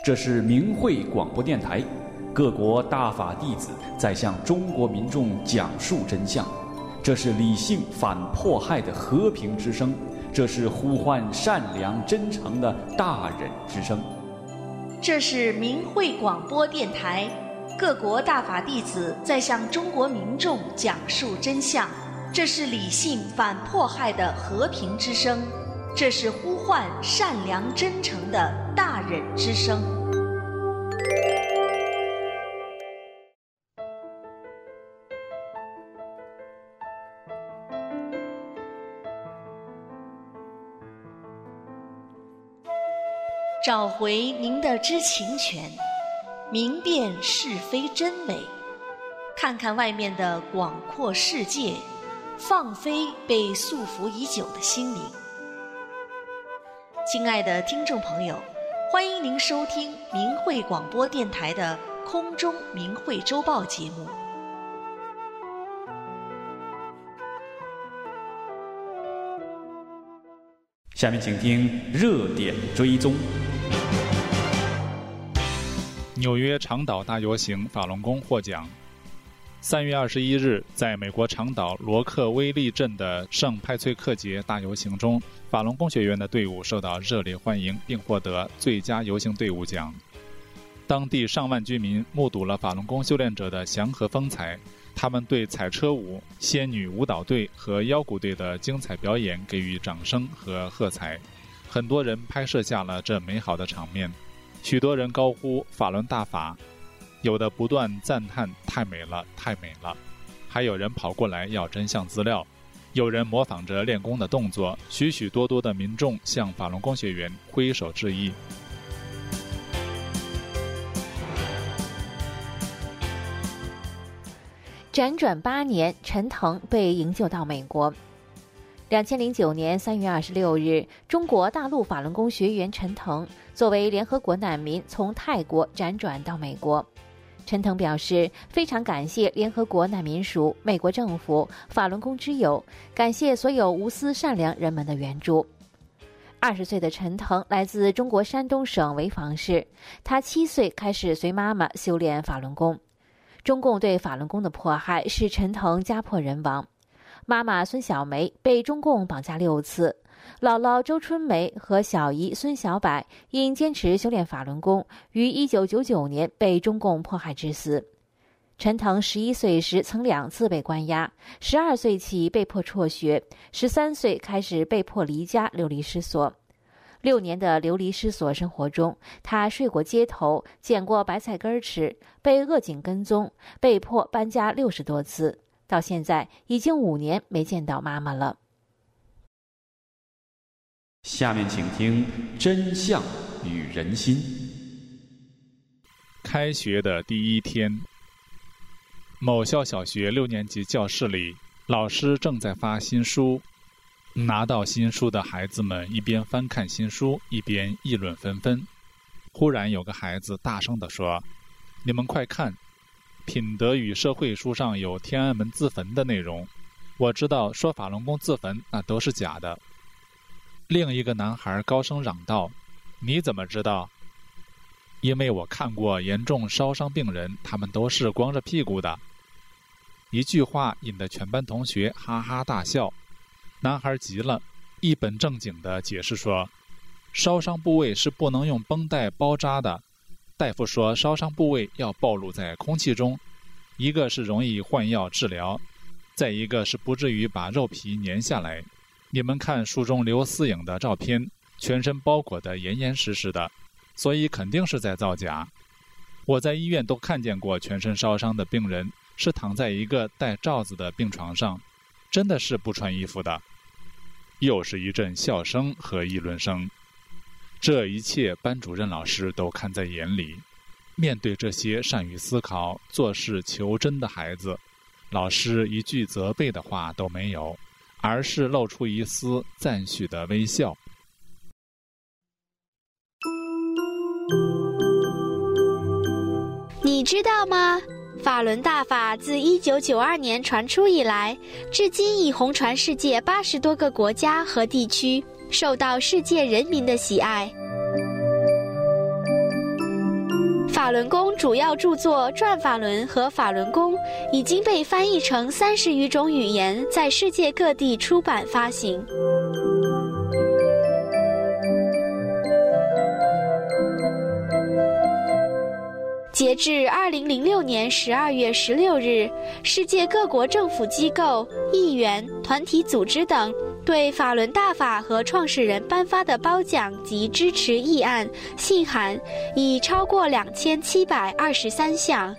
这是明慧广播电台，各国大法弟子在向中国民众讲述真相。这是理性反迫害的和平之声，这是呼唤善良真诚的大忍之声。 这是明慧广播电台，各国大法弟子在向中国民众讲述真相。这是理性反迫害的和平之声，这是呼唤善良真诚的大忍之声。找回您的知情权，明辨是非真伪，看看外面的广阔世界，放飞被束缚已久的心灵。亲爱的听众朋友，欢迎您收听明慧广播电台的空中明慧周报节目。 下面请听热点追踪。 纽约长岛大游行法轮功获奖。3月21日，在美国长岛罗克威利镇的圣派翠克节大游行中，法轮功学员的队伍受到热烈欢迎，并获得最佳游行队伍奖。当地上万居民目睹了法轮功修炼者的祥和风采，他们对彩车舞、仙女舞蹈队和腰鼓队的精彩表演给予掌声和喝彩。很多人拍摄下了这美好的场面，许多人高呼法轮大法，有的不断赞叹太美了太美了，还有人跑过来要真相资料，有人模仿着练功的动作，许许多多的民众向法轮功学员挥手致意。 辗转8年，陈腾被营救到美国。2009年3月26日，中国大陆法轮功学员陈腾作为联合国难民从泰国辗转到美国。陈腾表示，非常感谢联合国难民署、美国政府、法轮功之友，感谢所有无私善良人们的援助。20岁的陈腾来自中国山东省潍坊市，他7岁开始随妈妈修炼法轮功。中共对法轮功的迫害使陈腾家破人亡，妈妈孙小梅被中共绑架6次，姥姥周春梅和小姨孙小柏因坚持修炼法轮功，于1999年被中共迫害致死。陈腾11岁时曾2次被关押，12岁起被迫辍学，13岁开始被迫离家流离失所。6年的流离失所生活中，他睡过街头，捡过白菜根吃，被恶警跟踪，被迫搬家60多次。到现在已经5年没见到妈妈了。 下面请听真相与人心。 开学的第一天，某校小学6年级教室里，老师正在发新书。拿到新书的孩子们一边翻看新书，一边议论纷纷。忽然有个孩子大声地说：“你们快看，品德与社会书上有天安门自焚的内容，我知道说法轮功自焚那都是假的。”另一个男孩高声嚷道：“你怎么知道？”“因为我看过严重烧伤病人，他们都是光着屁股的。”一句话引得全班同学哈哈大笑。男孩急了，一本正经地解释说：“烧伤部位是不能用绷带包扎的。大夫说烧伤部位要暴露在空气中，一个是容易换药治疗，再一个是不至于把肉皮粘下来。你们看书中刘思颖的照片，全身包裹得严严实实的，所以肯定是在造假。我在医院都看见过全身烧伤的病人是躺在一个带罩子的病床上，真的是不穿衣服的。”又是一阵笑声和议论声。这一切班主任老师都看在眼里。面对这些善于思考、做事求真的孩子，老师一句责备的话都没有，而是露出一丝赞许的微笑。 你知道吗？法轮大法自1992年传出以来，至今已红传世界80多个国家和地区，受到世界人民的喜爱。 法轮功主要著作《转法轮》和《法轮功》已经被翻译成30余种语言，在世界各地出版发行。截至2006年12月16日，世界各国政府机构、议员、团体组织等对法轮大法和创始人颁发的褒奖及支持议案、信函已超过2723项。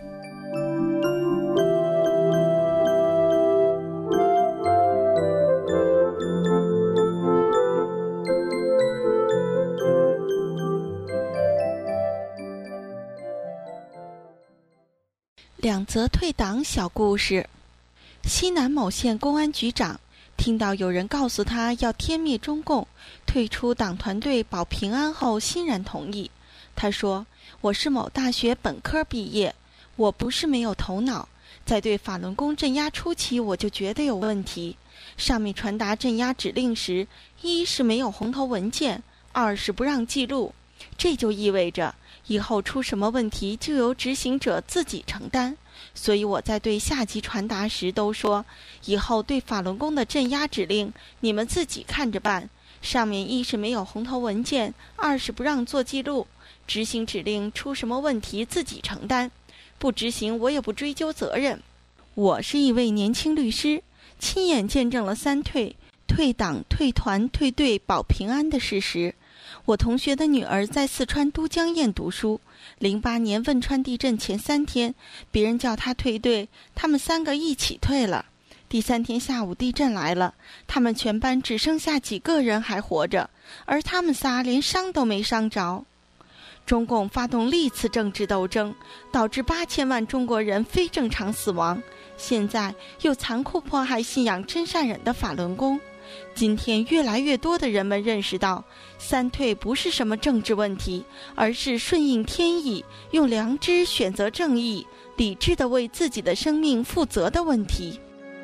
两则退党小故事。西南某县公安局长听到有人告诉他要天灭中共，退出党团队保平安后，欣然同意。他说：“我是某大学本科毕业，我不是没有头脑，在对法轮功镇压初期我就觉得有问题。上面传达镇压指令时，一是没有红头文件，二是不让记录，这就意味着以后出什么问题就由执行者自己承担。所以我在对下级传达时都说，以后对法轮功的镇压指令你们自己看着办，上面一是没有红头文件，二是不让做记录，执行指令出什么问题自己承担，不执行我也不追究责任。”我是一位年轻律师，亲眼见证了3退：退党、退团、退队保平安的事实。我同学的女儿在四川都江堰读书，08年汶川地震前3天，别人叫她退队，他们3个一起退了。第3天下午地震来了，他们全班只剩下几个人还活着，而他们仨连伤都没伤着。中共发动历次政治斗争，导致8000万中国人非正常死亡，现在又残酷迫害信仰真善忍的法轮功。今天越来越多的人们认识到，3退不是什么政治问题，而是顺应天意，用良知选择正义，理智地为自己的生命负责的问题。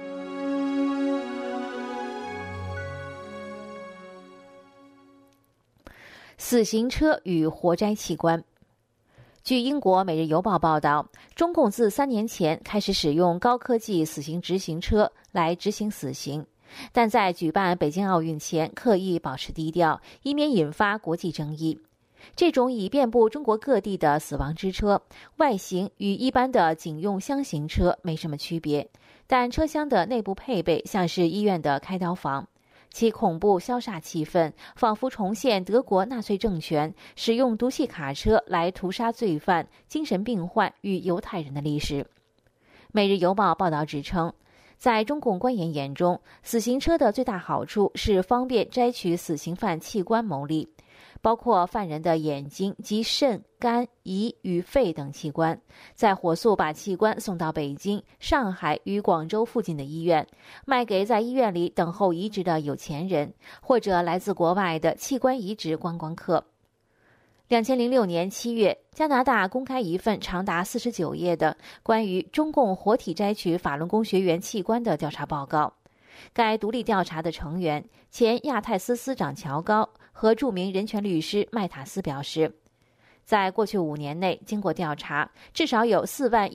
死刑车与活摘器官。据英国《每日邮报》报道，中共自3年前开始使用高科技死刑执行车来执行死刑，但在举办北京奥运前刻意保持低调，以免引发国际争议。这种已遍布中国各地的死亡之车，外形与一般的警用箱型车没什么区别，但车厢的内部配备像是医院的开刀房，其恐怖消煞气氛，仿佛重现德国纳粹政权使用毒气卡车来屠杀罪犯、精神病患与犹太人的历史。每日邮报报道指称，在中共官员眼中，死刑车的最大好处是方便摘取死刑犯器官牟利，包括犯人的眼睛及肾、肝、胰与肺等器官，再火速把器官送到北京、上海与广州附近的医院，卖给在医院里等候移植的有钱人，或者来自国外的器官移植观光客。2006年7月，加拿大公开一份长达49页的关于中共活体摘取法轮功学员器官的调查报告。该独立调查的成员前亚太司司长乔高和著名人权律师麦塔斯表示，在过去5年内，经过调查，至少有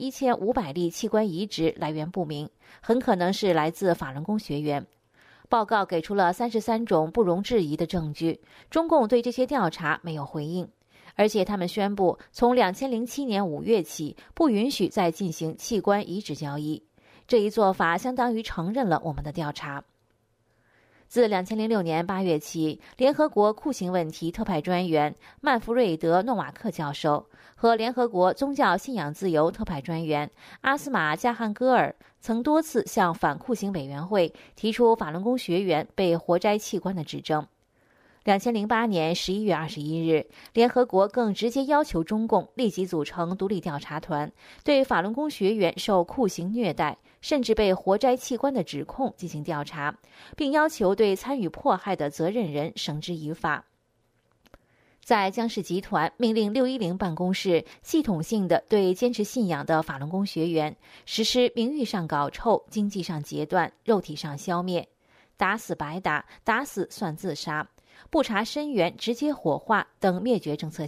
41500例器官移植来源不明，很可能是来自法轮功学员。报告给出了33种不容置疑的证据，中共对这些调查没有回应，而且他们宣布从2007年5月起不允许再进行器官移植交易。这一做法相当于承认了我们的调查。自2006年8月起，联合国酷刑问题特派专员曼弗瑞德·诺瓦克教授和联合国宗教信仰自由特派专员阿斯玛·加汉戈尔曾多次向反酷刑委员会提出法轮功学员被活摘器官的指证。2008年11月21日，联合国更直接要求中共立即组成独立调查团，对法轮功学员受酷刑虐待甚至被活摘器官的指控进行调查，并要求对参与迫害的责任人绳之以法。在江氏集团命令610办公室系统性地对坚持信仰的法轮功学员实施名誉上搞臭、经济上截断、肉体上消灭、打死白打、打死算自杀、不查深源直接火化等灭绝政策下，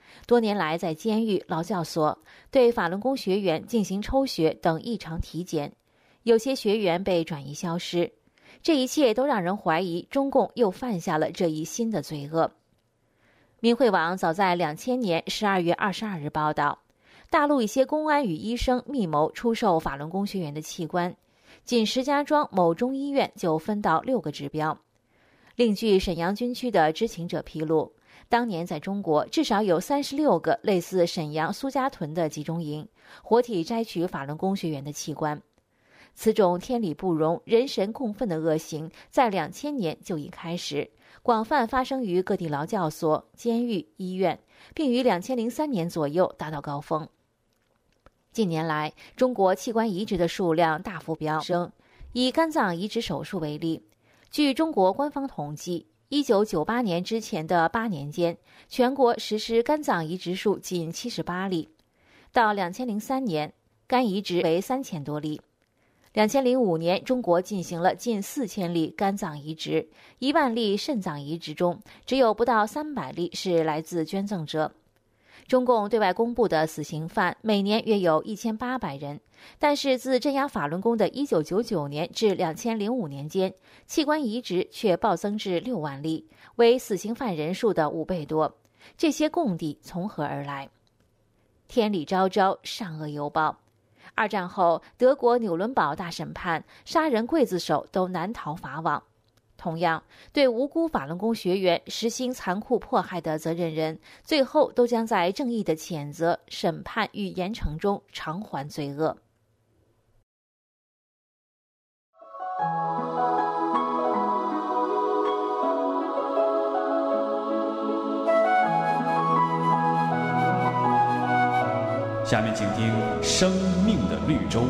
多年来在监狱、劳教所对法轮功学员进行抽血等异常体检，有些学员被转移消失。这一切都让人怀疑中共又犯下了这一新的罪恶。明慧网早在2000年12月22日报道，大陆一些公安与医生密谋出售法轮功学员的器官，仅石家庄某中医院就分到6个指标。另据沈阳军区的知情者披露，当年在中国至少有36个类似沈阳苏家屯的集中营，活体摘取法轮功学员的器官。此种天理不容、人神共愤的恶行，在2000年就已开始，广泛发生于各地劳教所、监狱、医院，并于2003年左右达到高峰。近年来，中国器官移植的数量大幅飙升。以肝脏移植手术为例，据中国官方统计，1998年之前的8年间，全国实施肝脏移植数仅78例，到2003年，肝移植为3000多例。2005年，中国进行了近4000例肝脏移植，1万例肾脏移植中，只有不到300例是来自捐赠者。中共对外公布的死刑犯每年约有1800人，但是自镇压法轮功的1999年至2005年间，器官移植却暴增至6万例，为死刑犯人数的5倍多。这些供地从何而来？天理昭昭，善恶有报。2战后，德国纽伦堡大审判，杀人刽子手都难逃法网。同样，对无辜法轮功学员实行残酷迫害的责任人，最后都将在正义的谴责、审判与严惩中偿还罪恶。 下面请听《生命的绿洲》。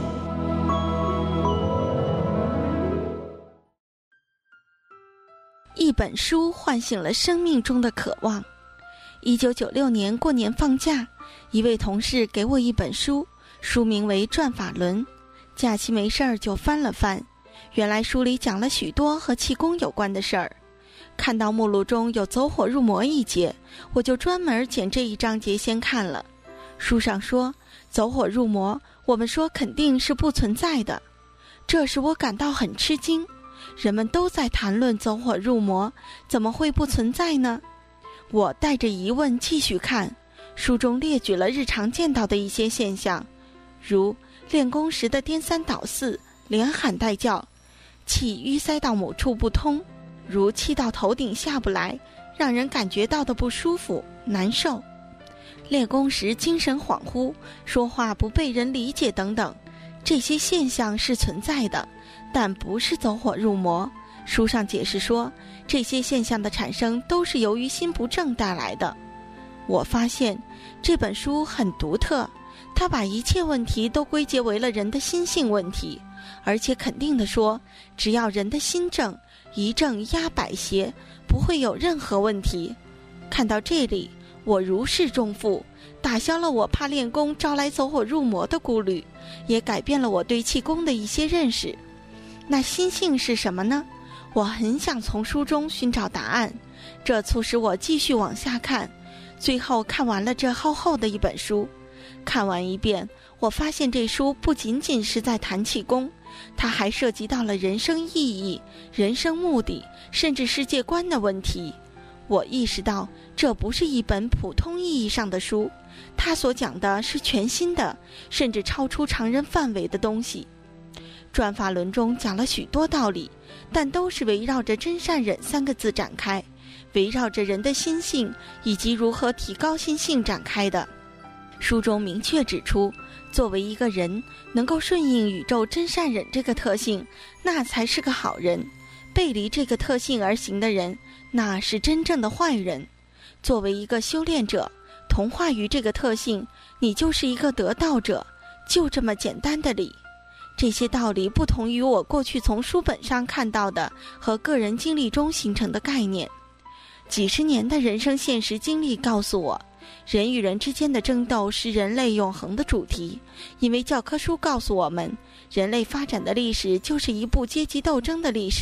一本书唤醒了生命中的渴望。1996年过年放假，一位同事给我一本书，书名为《转法轮》。假期没事儿就翻了翻，原来书里讲了许多和气功有关的事儿。看到目录中有走火入魔一节，我就专门捡这一章节先看了。书上说走火入魔，我们说肯定是不存在的，这使我感到很吃惊。人们都在谈论走火入魔，怎么会不存在呢？我带着疑问继续看，书中列举了日常见到的一些现象，如练功时的颠三倒四、连喊带叫，气淤塞到某处不通，如气到头顶下不来，让人感觉到的不舒服、难受。练功时精神恍惚，说话不被人理解等等，这些现象是存在的，但不是走火入魔。书上解释说，这些现象的产生都是由于心不正带来的。我发现这本书很独特，它把一切问题都归结为了人的心性问题，而且肯定地说，只要人的心正，一正压百邪，不会有任何问题。看到这里，我如释重负，打消了我怕练功招来走火入魔的顾虑，也改变了我对气功的一些认识。那心性是什么呢？我很想从书中寻找答案，这促使我继续往下看，最后看完了这厚厚的一本书。看完一遍，我发现这书不仅仅是在谈气功，它还涉及到了人生意义、人生目的，甚至世界观的问题。我意识到这不是一本普通意义上的书，它所讲的是全新的，甚至超出常人范围的东西。转法轮中讲了许多道理，但都是围绕着真善忍3个字展开，围绕着人的心性以及如何提高心性展开的。书中明确指出，作为一个人能够顺应宇宙真善忍这个特性，那才是个好人；背离这个特性而行的人，那是真正的坏人。作为一个修炼者，同化于这个特性，你就是一个得道者，就这么简单的理。这些道理不同于我过去从书本上看到的和个人经历中形成的概念。几十年的人生现实经历告诉我，人与人之间的争斗是人类永恒的主题，因为教科书告诉我们，人类发展的历史就是一部阶级斗争的历史。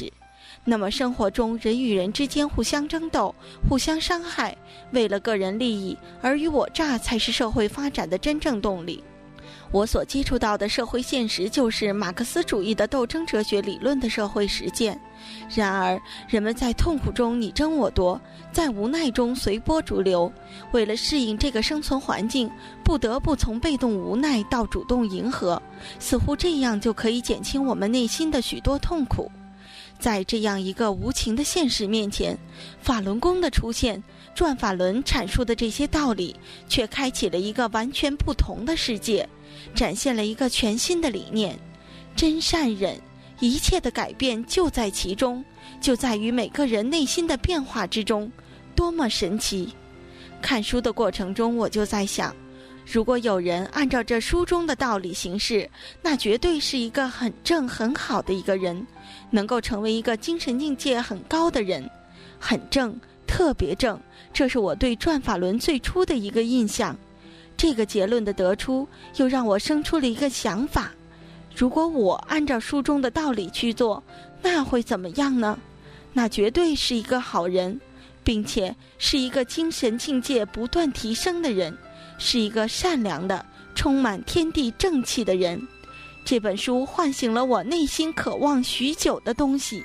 那么生活中人与人之间互相争斗、互相伤害，为了个人利益尔虞我诈才是社会发展的真正动力。我所接触到的社会现实就是马克思主义的斗争哲学理论的社会实践。然而，人们在痛苦中你争我夺，在无奈中随波逐流，为了适应这个生存环境，不得不从被动无奈到主动迎合，似乎这样就可以减轻我们内心的许多痛苦。在这样一个无情的现实面前，法轮功的出现，转法轮阐述的这些道理，却开启了一个完全不同的世界，展现了一个全新的理念：真善忍，一切的改变就在其中，就在于每个人内心的变化之中，多么神奇！看书的过程中，我就在想，如果有人按照这书中的道理行事，那绝对是一个很正很好的一个人，能够成为一个精神境界很高的人，很正，特别正，这是我对转法轮最初的一个印象。这个结论的得出，又让我生出了一个想法：如果我按照书中的道理去做，那会怎么样呢？那绝对是一个好人，并且是一个精神境界不断提升的人，是一个善良的、充满天地正气的人。这本书唤醒了我内心渴望许久的东西。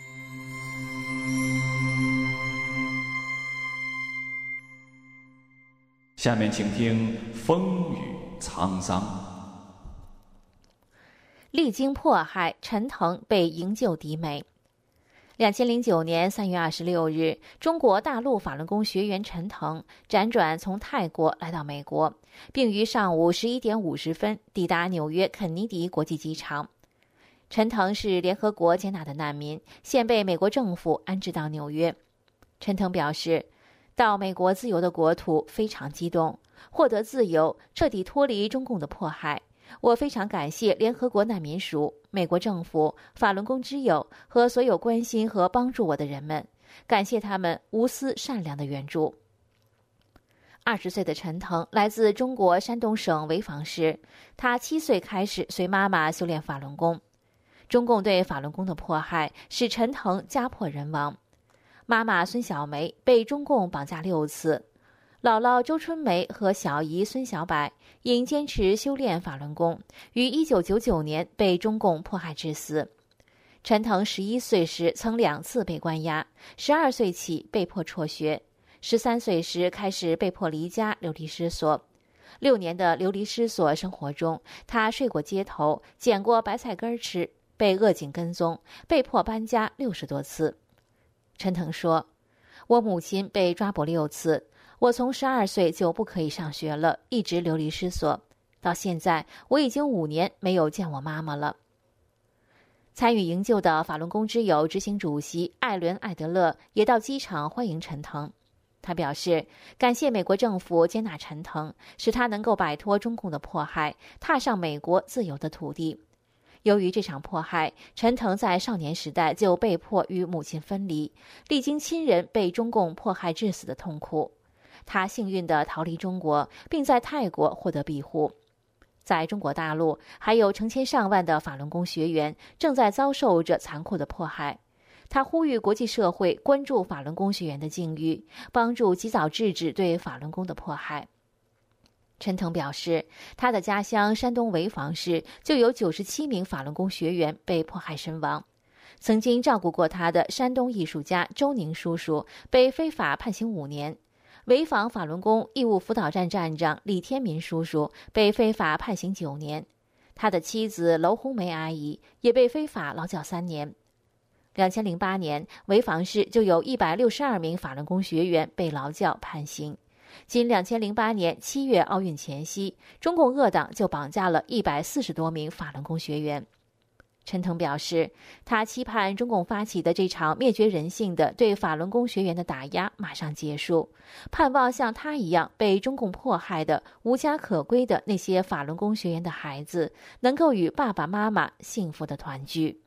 下面请听风雨沧桑。 历经迫害，陈腾被营救抵美。2009年3月26日，中国大陆法轮功学员陈腾辗转从泰国来到美国，并于上午11点50分抵达纽约肯尼迪国际机场。陈腾是联合国接纳的难民，现被美国政府安置到纽约。陈腾表示，到美国自由的国土非常激动，获得自由，彻底脱离中共的迫害。我非常感谢联合国难民署、美国政府、法轮功之友和所有关心和帮助我的人们，感谢他们无私善良的援助。20岁的陈腾来自中国山东省潍坊市，他7岁开始随妈妈修炼法轮功。中共对法轮功的迫害使陈腾家破人亡，妈妈孙小梅被中共绑架6次，姥姥周春梅和小姨孙小柏因坚持修炼法轮功，于1999年被中共迫害致死。陈腾11岁时曾2次被关押，12岁起被迫辍学，13岁时开始被迫离家流离失所。6年的流离失所生活中，他睡过街头，捡过白菜根吃，被恶警跟踪，被迫搬家60多次。陈腾说，我母亲被抓捕6次，我从12岁就不可以上学了，一直流离失所。到现在，我已经5年没有见我妈妈了。参与营救的法轮功之友执行主席艾伦·艾德勒也到机场欢迎陈腾。他表示，感谢美国政府接纳陈腾，使他能够摆脱中共的迫害，踏上美国自由的土地。由于这场迫害，陈腾在少年时代就被迫与母亲分离，历经亲人被中共迫害致死的痛苦。他幸运地逃离中国，并在泰国获得庇护。在中国大陆，还有成千上万的法轮功学员正在遭受着残酷的迫害。他呼吁国际社会关注法轮功学员的境遇，帮助及早制止对法轮功的迫害。陈腾表示，他的家乡山东潍坊市就有97名法轮功学员被迫害身亡。曾经照顾过他的山东艺术家周宁叔叔被非法判刑5年。潍坊法轮功义务辅导站站长李天民叔叔被非法判刑9年，他的妻子娄红梅阿姨也被非法劳教3年。2008年，潍坊市就有162名法轮功学员被劳教判刑。仅2008年7月奥运前夕，中共恶党就绑架了140多名法轮功学员。陈腾表示，他期盼中共发起的这场灭绝人性的对法轮功学员的打压马上结束，盼望像他一样被中共迫害的无家可归的那些法轮功学员的孩子能够与爸爸妈妈幸福的团聚。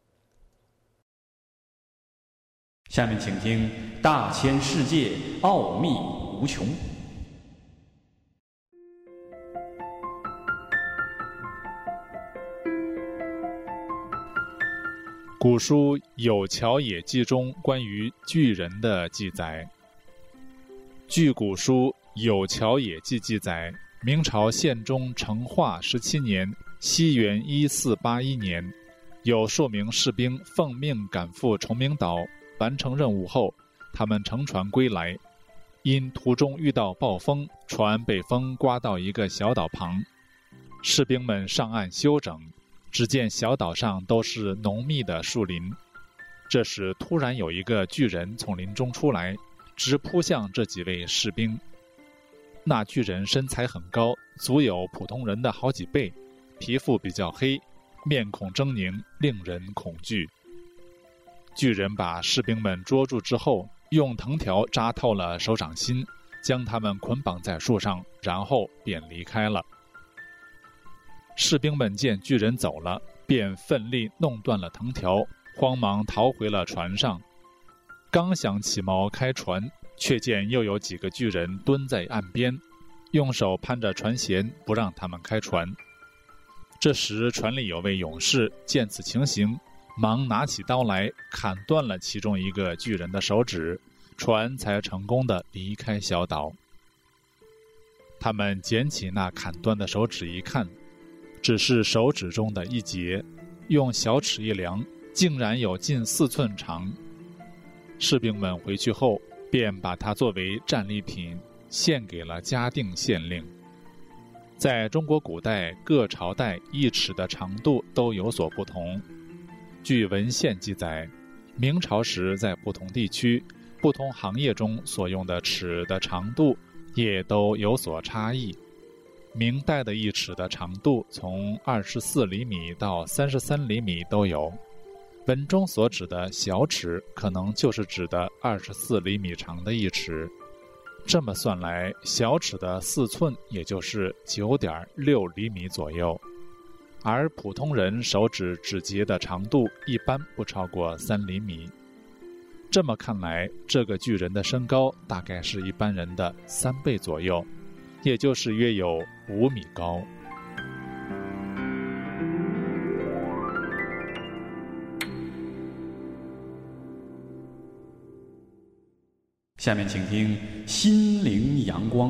下面请听大千世界奥秘无穷。 古书《有桥野记》中关于巨人的记载。据古书《有桥野记》记载，明朝宪宗成化17年西元1481年，有数名士兵奉命赶赴崇明岛，完成任务后，他们乘船归来，因途中遇到暴风，船被风刮到一个小岛旁，士兵们上岸休整，只见小岛上都是浓密的树林。这时突然有一个巨人从林中出来，直扑向这几位士兵。那巨人身材很高，足有普通人的好几倍，皮肤比较黑，面孔狰狞，令人恐惧。巨人把士兵们捉住之后，用藤条扎透了手掌心，将他们捆绑在树上，然后便离开了。士兵们见巨人走了，便奋力弄断了藤条，慌忙逃回了船上。刚想起锚开船，却见又有几个巨人蹲在岸边，用手攀着船舷，不让他们开船。这时船里有位勇士见此情形，忙拿起刀来砍断了其中一个巨人的手指，船才成功地离开小岛。他们捡起那砍断的手指一看，只是手指中的一节，用小尺一量，竟然有近4寸长。士兵们回去后，便把它作为战利品献给了嘉定县令。在中国古代，各朝代1尺的长度都有所不同。据文献记载，明朝时在不同地区、不同行业中所用的尺的长度也都有所差异。明代的1尺的长度从24厘米到33厘米都有。文中所指的小尺可能就是指的24厘米长的1尺。这么算来，小尺的4寸也就是 9.6 厘米左右，而普通人手指指节的长度一般不超过3厘米。这么看来，这个巨人的身高大概是一般人的3倍左右，也就是约有5米高。 下面请听《心灵阳光》。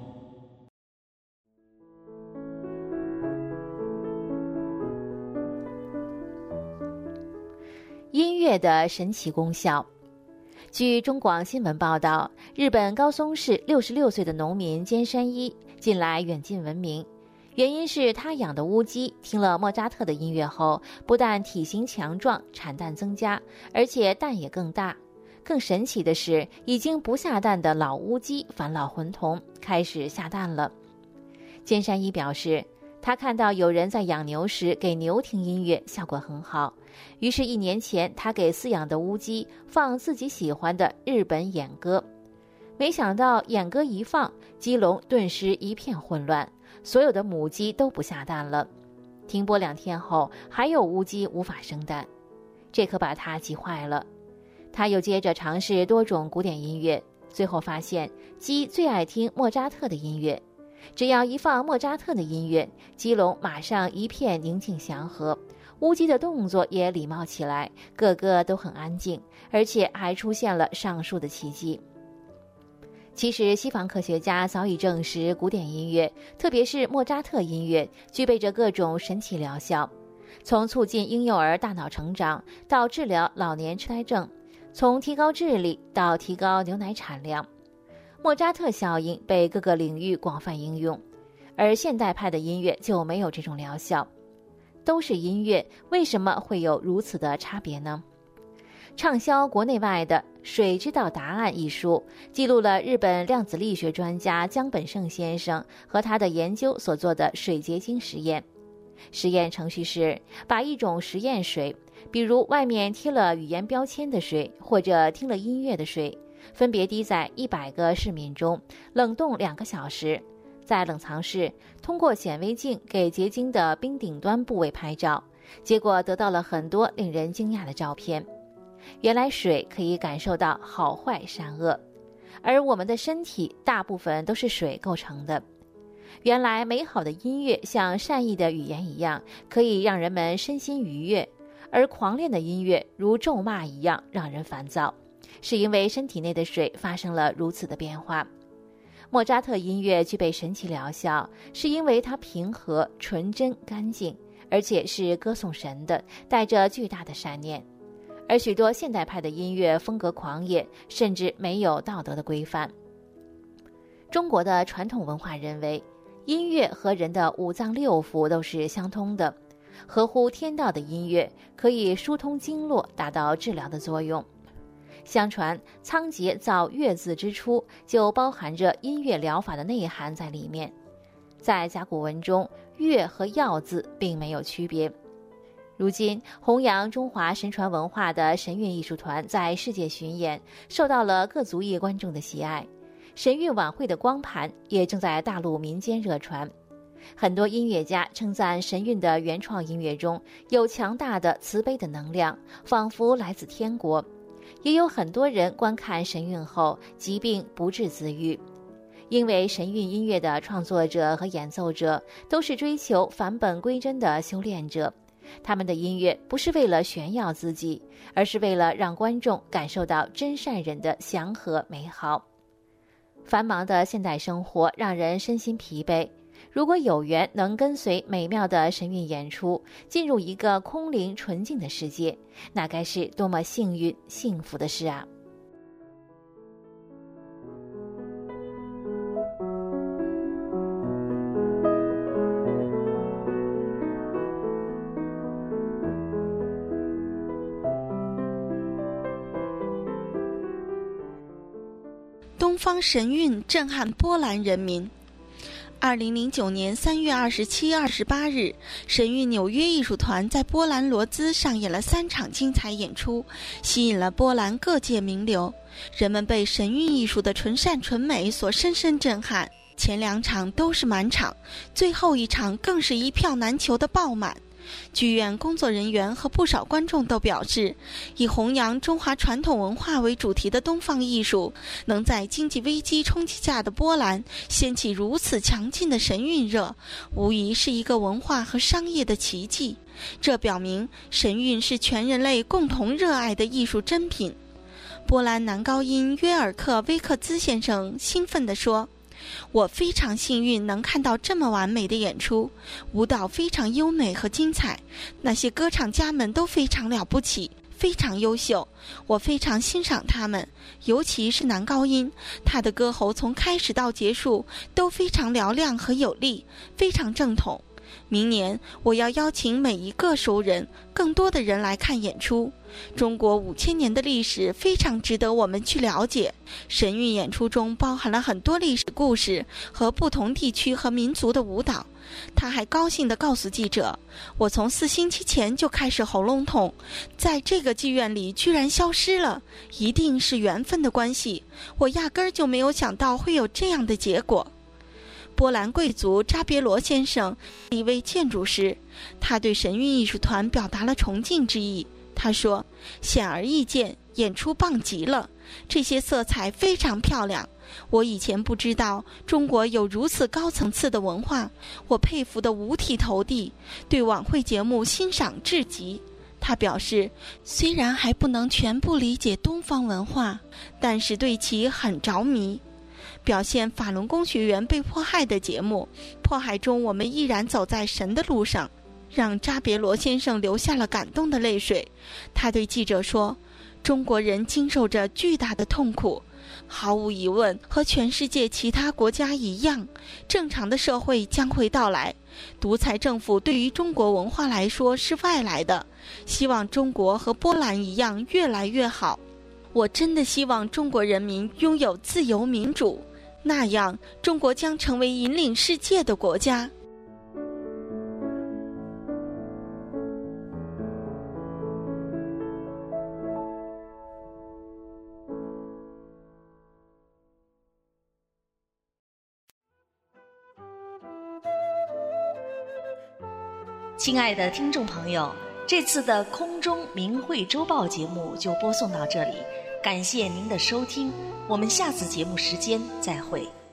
音乐的神奇功效。据中广新闻报道，日本高松市66岁的农民兼山一近来远近闻名，原因是他养的乌鸡听了莫扎特的音乐后，不但体型强壮，产蛋增加，而且蛋也更大。更神奇的是，已经不下蛋的老乌鸡返老还童，开始下蛋了。兼山一表示，他看到有人在养牛时给牛听音乐，效果很好。于是1年前，他给饲养的乌鸡放自己喜欢的日本演歌。没想到演歌一放，鸡笼顿时一片混乱，所有的母鸡都不下蛋了。停播2天后，还有乌鸡无法生蛋，这可把他急坏了。他又接着尝试多种古典音乐，最后发现鸡最爱听莫扎特的音乐。只要一放莫扎特的音乐，鸡笼马上一片宁静祥和，乌鸡的动作也礼貌起来，个个都很安静，而且还出现了上述的奇迹。其实西方科学家早已证实，古典音乐，特别是莫扎特音乐，具备着各种神奇疗效，从促进婴幼儿大脑成长到治疗老年痴呆症，从提高智力到提高牛奶产量。莫扎特效应被各个领域广泛应用，而现代派的音乐就没有这种疗效。都是音乐，为什么会有如此的差别呢？畅销国内外的《水知道答案》一书，记录了日本量子力学专家江本胜先生和他的研究所做的水结晶实验。实验程序是把一种实验水，比如外面贴了语言标签的水，或者听了音乐的水，分别滴在100个市民中，冷冻2个小时，在冷藏室通过显微镜给结晶的冰顶端部位拍照，结果得到了很多令人惊讶的照片。原来水可以感受到好坏善恶，而我们的身体大部分都是水构成的。原来美好的音乐像善意的语言一样，可以让人们身心愉悦， 而狂恋的音乐如咒骂一样让人烦躁，是因为身体内的水发生了如此的变化。莫扎特音乐具备神奇疗效，是因为它平和、纯真、干净，而且是歌颂神的，带着巨大的善念。而许多现代派的音乐风格狂野，甚至没有道德的规范。中国的传统文化认为，音乐和人的五脏六腑都是相通的，合乎天道的音乐可以疏通经络，达到治疗的作用。相传仓颉造乐字之初，就包含着音乐疗法的内涵在里面。在甲骨文中，乐和药字并没有区别。如今弘扬中华神传文化的神韵艺术团在世界巡演，受到了各族裔观众的喜爱。神韵晚会的光盘也正在大陆民间热传。很多音乐家称赞神韵的原创音乐中有强大的慈悲的能量，仿佛来自天国。也有很多人观看神韵后疾病不治自愈，因为神韵音乐的创作者和演奏者都是追求返本归真的修炼者，他们的音乐不是为了炫耀自己，而是为了让观众感受到真善人的祥和美好。繁忙的现代生活让人身心疲惫，如果有缘能跟随美妙的神韵演出，进入一个空灵纯净的世界，那该是多么幸运幸福的事啊！ 东方神韵震撼波兰人民。2009年3月27、28日，神韵纽约艺术团在波兰罗兹上演了3场精彩演出，吸引了波兰各界名流。人们被神韵艺术的纯善纯美所深深震撼，前2场都是满场，最后1场更是一票难求的爆满。剧院工作人员和不少观众都表示，以弘扬中华传统文化为主题的东方艺术，能在经济危机冲击下的波兰掀起如此强劲的神韵热，无疑是一个文化和商业的奇迹。这表明神韵是全人类共同热爱的艺术珍品。波兰男高音约尔克·威克兹先生兴奋地说，我非常幸运能看到这么完美的演出，舞蹈非常优美和精彩，那些歌唱家们都非常了不起，非常优秀，我非常欣赏他们，尤其是男高音，他的歌喉从开始到结束都非常嘹亮和有力，非常正统。明年我要邀请每一个熟人，更多的人来看演出。中国5000年的历史非常值得我们去了解，神韵演出中包含了很多历史故事和不同地区和民族的舞蹈。他还高兴地告诉记者，我从4星期前就开始喉咙痛，在这个剧院里居然消失了，一定是缘分的关系，我压根儿就没有想到会有这样的结果。波兰贵族扎别罗先生，一位建筑师，他对神韵艺术团表达了崇敬之意。他说，显而易见，演出棒极了，这些色彩非常漂亮，我以前不知道中国有如此高层次的文化，我佩服得五体投地，对晚会节目欣赏至极。他表示，虽然还不能全部理解东方文化，但是对其很着迷。表现法轮功学员被迫害的节目，迫害中我们依然走在神的路上，让扎别罗先生流下了感动的泪水。他对记者说，中国人经受着巨大的痛苦，毫无疑问，和全世界其他国家一样，正常的社会将会到来。独裁政府对于中国文化来说是外来的，希望中国和波兰一样越来越好。我真的希望中国人民拥有自由民主，那样中国将成为引领世界的国家。 亲爱的听众朋友，这次的空中明慧周报节目就播送到这里，感谢您的收听，我们下次节目时间再会。